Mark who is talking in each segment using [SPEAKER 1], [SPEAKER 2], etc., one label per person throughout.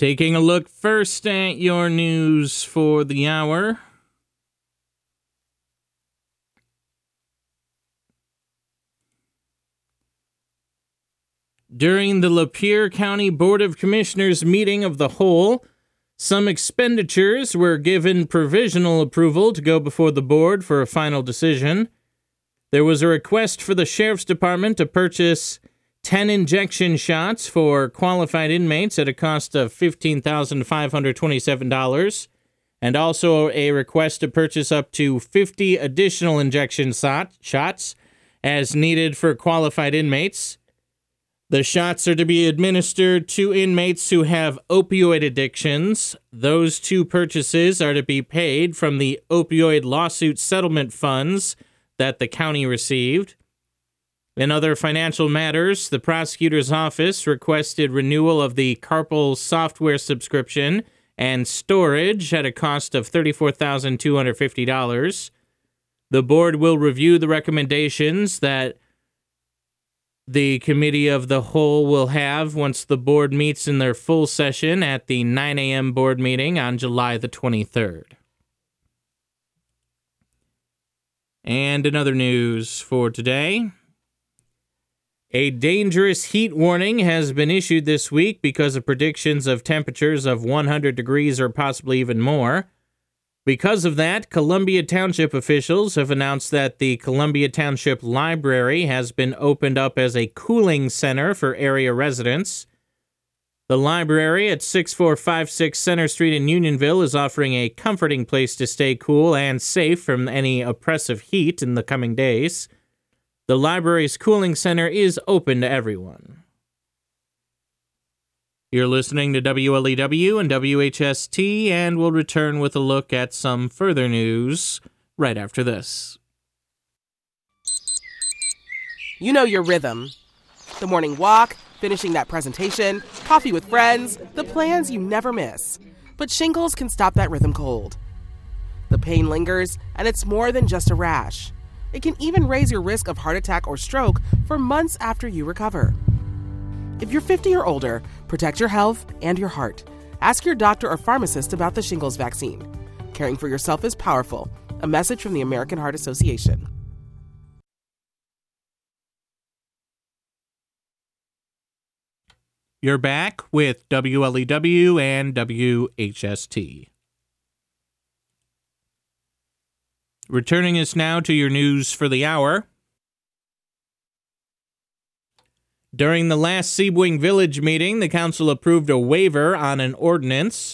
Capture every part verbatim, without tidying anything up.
[SPEAKER 1] Taking a look first at your news for the hour. During the Lapeer County Board of Commissioners meeting of the whole, some expenditures were given provisional approval to go before the board for a final decision. There was a request for the Sheriff's Department to purchase ten injection shots for qualified inmates at a cost of fifteen thousand five hundred twenty-seven dollars, and also a request to purchase up to fifty additional injection shot, shots as needed for qualified inmates. The shots are to be administered to inmates who have opioid addictions. Those two purchases are to be paid from the opioid lawsuit settlement funds that the county received. In other financial matters, the prosecutor's office requested renewal of the Carpal software subscription and storage at a cost of thirty-four thousand two hundred fifty dollars. The board will review the recommendations that the Committee of the Whole will have once the board meets in their full session at the nine a.m. board meeting on July the twenty-third. And in other news for today, a dangerous heat warning has been issued this week because of predictions of temperatures of one hundred degrees or possibly even more. Because of that, Columbia Township officials have announced that the Columbia Township Library has been opened up as a cooling center for area residents. The library at six four five six Center Street in Unionville is offering a comforting place to stay cool and safe from any oppressive heat in the coming days. The library's cooling center is open to everyone. You're listening to W L E W and W H S T, and we'll return with a look at some further news right after this.
[SPEAKER 2] You know your rhythm. The morning walk, finishing that presentation, coffee with friends, the plans you never miss. But shingles can stop that rhythm cold. The pain lingers, and it's more than just a rash. It can even raise your risk of heart attack or stroke for months after you recover. If you're fifty or older, protect your health and your heart. Ask your doctor or pharmacist about the shingles vaccine. Caring for yourself is powerful. A message from the American Heart Association.
[SPEAKER 1] You're back with W L E W and W H S T. Returning us now to your news for the hour. During the last Sebring Village meeting, the council approved a waiver on an ordinance.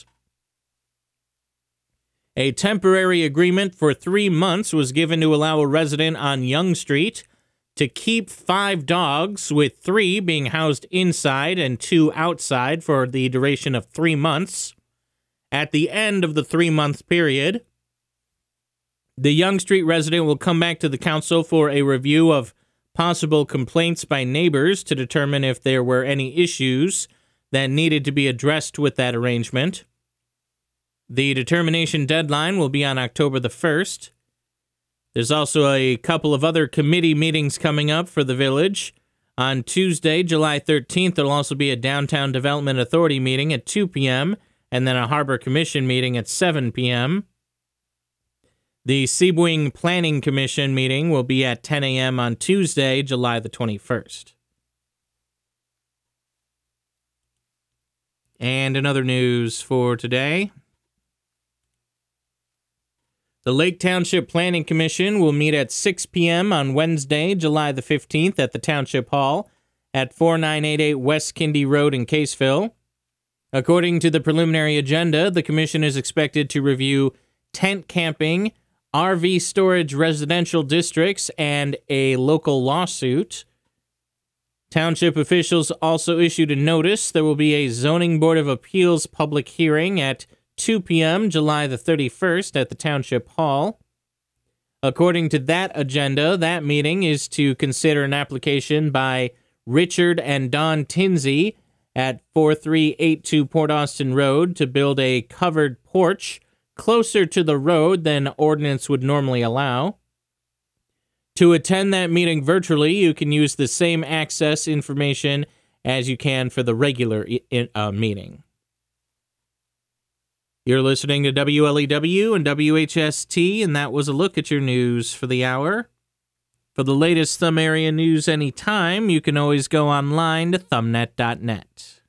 [SPEAKER 1] A temporary agreement for three months was given to allow a resident on Young Street to keep five dogs, with three being housed inside and two outside for the duration of three months. At the end of the three-month period, the Young Street resident will come back to the council for a review of possible complaints by neighbors to determine if there were any issues that needed to be addressed with that arrangement. The determination deadline will be on October the first. There's also a couple of other committee meetings coming up for the village. On Tuesday, July thirteenth, there'll also be a Downtown Development Authority meeting at two p.m. and then a Harbor Commission meeting at seven p.m. The Sebring Planning Commission meeting will be at ten a.m. on Tuesday, July the twenty-first. And in other news for today, the Lake Township Planning Commission will meet at six p.m. on Wednesday, July the fifteenth at the Township Hall at forty-nine eighty-eight West Kindy Road in Caseville. According to the preliminary agenda, the commission is expected to review tent camping, R V storage residential districts, and a local lawsuit. Township officials also issued a notice. There will be a Zoning Board of Appeals public hearing at two p.m. July the thirty-first at the Township Hall. According to that agenda, that meeting is to consider an application by Richard and Don Tinsey at forty-three eighty-two Port Austin Road to build a covered porch closer to the road than ordinance would normally allow. To attend that meeting virtually, you can use the same access information as you can for the regular uh, meeting. You're listening to W L E W and W H S T, and that was a look at your news for the hour. For the latest Thumb Area news anytime, you can always go online to thumbnet dot net.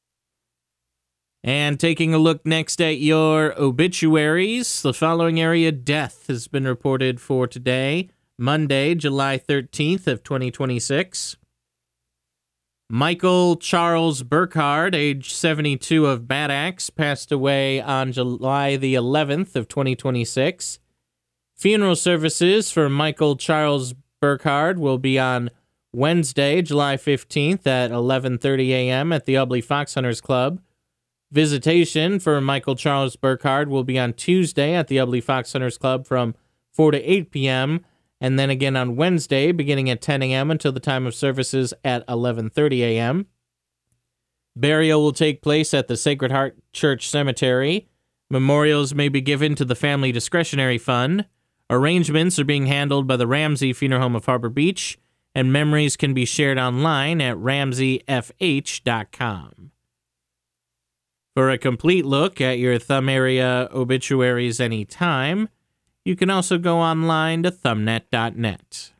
[SPEAKER 1] And taking a look next at your obituaries, the following area death has been reported for today, Monday, July thirteenth of twenty twenty-six. Michael Charles Burkhard, age seventy-two of Bad Axe, passed away on July the eleventh of twenty twenty-six. Funeral services for Michael Charles Burkhard will be on Wednesday, July fifteenth at eleven thirty a.m. at the Ubley Fox Hunters Club. Visitation for Michael Charles Burkhard will be on Tuesday at the Ubley Fox Hunters Club from four to eight p.m., and then again on Wednesday, beginning at ten a.m. until the time of services at eleven thirty a.m. Burial will take place at the Sacred Heart Church Cemetery. Memorials may be given to the Family Discretionary Fund. Arrangements are being handled by the Ramsey Funeral Home of Harbor Beach, and memories can be shared online at ramsey f h dot com. For a complete look at your Thumb Area obituaries anytime, you can also go online to thumbnet dot net.